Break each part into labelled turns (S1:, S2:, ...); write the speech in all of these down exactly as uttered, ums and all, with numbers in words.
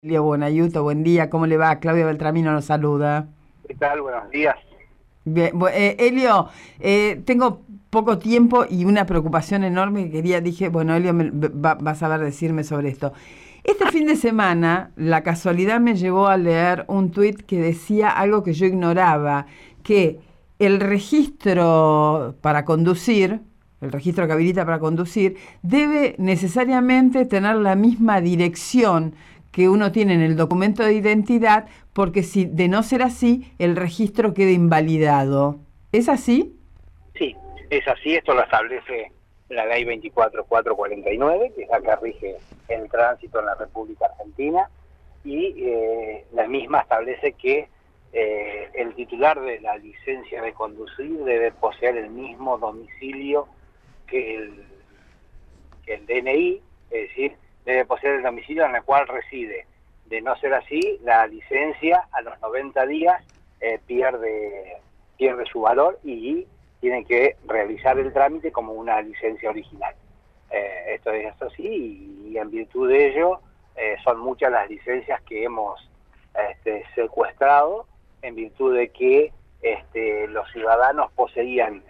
S1: Elio Buonaiuto, buen día, ¿cómo le va? Claudia Beltramino nos saluda.
S2: ¿Qué tal? Buenos días.
S1: Bien, bu- eh, Elio, eh, tengo poco tiempo y una preocupación enorme que quería, dije, bueno, Elio me- va, va a saber decirme sobre esto. Este fin de semana, la casualidad me llevó a leer un tuit que decía algo que yo ignoraba, que el registro para conducir, el registro que habilita para conducir, debe necesariamente tener la misma dirección que uno tiene en el documento de identidad, porque si de no ser así, el registro queda invalidado. ¿Es así?
S2: Sí, es así, esto lo establece la ley veinticuatro mil cuatrocientos cuarenta y nueve, que es la que rige el tránsito en la República Argentina, y eh, la misma establece que eh, el titular de la licencia de conducir debe poseer el mismo domicilio que el, que el D N I, es decir, debe poseer el domicilio en el cual reside. De no ser así, la licencia a los noventa días eh, pierde, pierde su valor y tiene que realizar el trámite como una licencia original. Eh, esto es así y, y en virtud de ello eh, son muchas las licencias que hemos este, secuestrado en virtud de que este, los ciudadanos poseían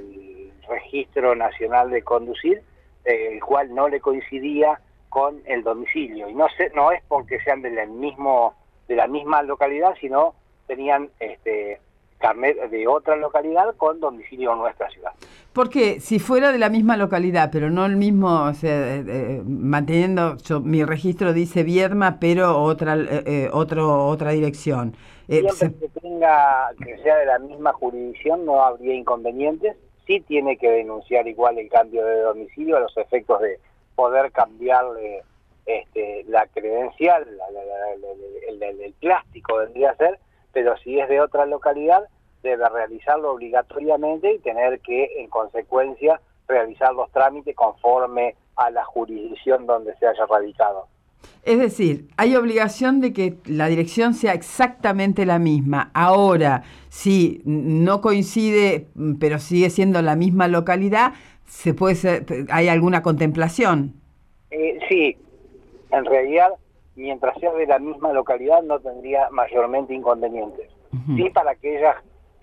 S2: el registro nacional de conducir, eh, el cual no le coincidía con el domicilio, y no se, no es porque sean de la mismo de la misma localidad, sino tenían este carnet de otra localidad con domicilio en nuestra ciudad.
S1: Porque si fuera de la misma localidad, pero no el mismo, o sea, eh, eh, manteniendo, yo, mi registro dice Viedma, pero otra, eh, eh, otro, otra dirección. Eh,
S2: Siempre
S1: se-
S2: que tenga, que sea de la misma jurisdicción, no habría inconvenientes. Sí tiene que denunciar igual el cambio de domicilio a los efectos de poder cambiarle este, la credencial, la, la, la, la, el, el, el plástico vendría a ser, pero si es de otra localidad, debe realizarlo obligatoriamente y tener que, en consecuencia, realizar los trámites conforme a la jurisdicción donde se haya radicado.
S1: es decir, hay obligación de que la dirección sea exactamente la misma. Ahora, si no coincide, mm, pero sigue siendo la misma localidad, se puede ser, hay alguna contemplación.
S2: Eh, sí, en realidad, mientras sea de la misma localidad, no tendría mayormente inconvenientes.
S1: Ujú.
S2: Sí, para aquellas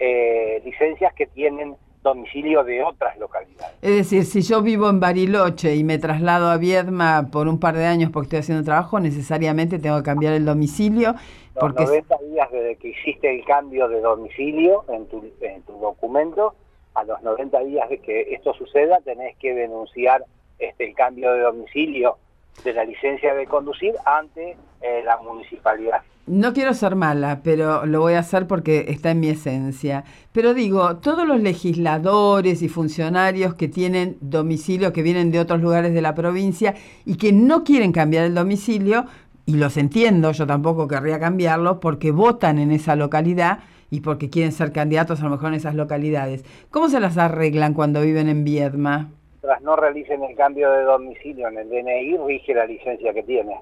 S2: eh, licencias que tienen domicilio de otras localidades.
S1: Es decir, si yo vivo en Bariloche y me traslado a Viedma por un par de años porque estoy haciendo trabajo, necesariamente tengo que cambiar el domicilio
S2: Los
S1: porque es-
S2: noventa días desde que hiciste el cambio de domicilio en tu, en tu documento, a los noventa días de que esto suceda, tenés que denunciar este, el cambio de domicilio de la licencia de conducir ante eh, la municipalidad.
S1: no quiero ser mala, pero lo voy a hacer porque está en mi esencia. Pero digo, todos los legisladores y funcionarios que tienen domicilio, que vienen de otros lugares de la provincia y que no quieren cambiar el domicilio, y los entiendo, yo tampoco querría cambiarlo, porque votan en esa localidad y porque quieren ser candidatos a lo mejor en esas localidades. ¿Cómo se las arreglan cuando viven en Viedma?
S2: Tras no realicen el cambio de domicilio en el D N I, rige la licencia que tiene.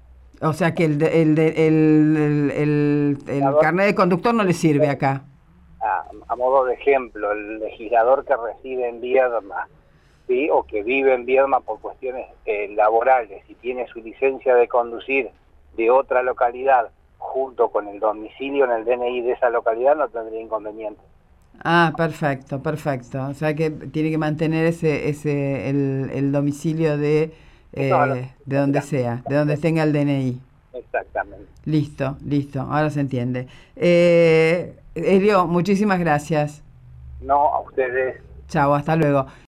S1: O sea que el, de- el, de- el, el, el, el
S2: Legislador,
S1: carnet de conductor no le sirve acá.
S2: a, a modo de ejemplo, el legislador que reside en Viedma, ¿sí? O que vive en Viedma por cuestiones eh, laborales y tiene su licencia de conducir de otra localidad junto con el domicilio en el D N I de esa localidad, no tendría inconveniente.
S1: Ah, perfecto, perfecto. O sea que tiene que mantener ese, ese, el, el domicilio de,
S2: Eso es a lo que
S1: eh, de donde sea, de donde tenga el D N I.
S2: exactamente.
S1: Listo, listo, ahora se entiende. Eh, Elio, muchísimas gracias.
S2: No a ustedes.
S1: Chao, hasta luego.